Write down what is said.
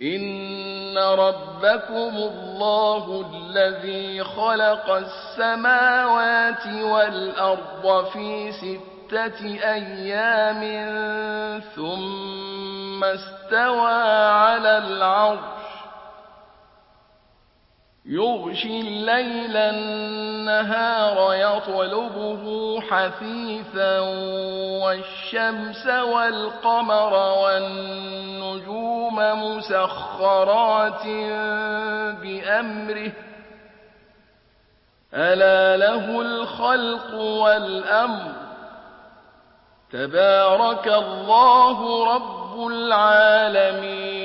إن ربكم الله الذي خلق السماوات والأرض في 6 أيام ثم استوى على العرش يغشي الليل النهار يطلبه حثيثا والشمس والقمر والنجوم مسخرات بأمره ألا له الخلق والأمر تبارك الله رب العالمين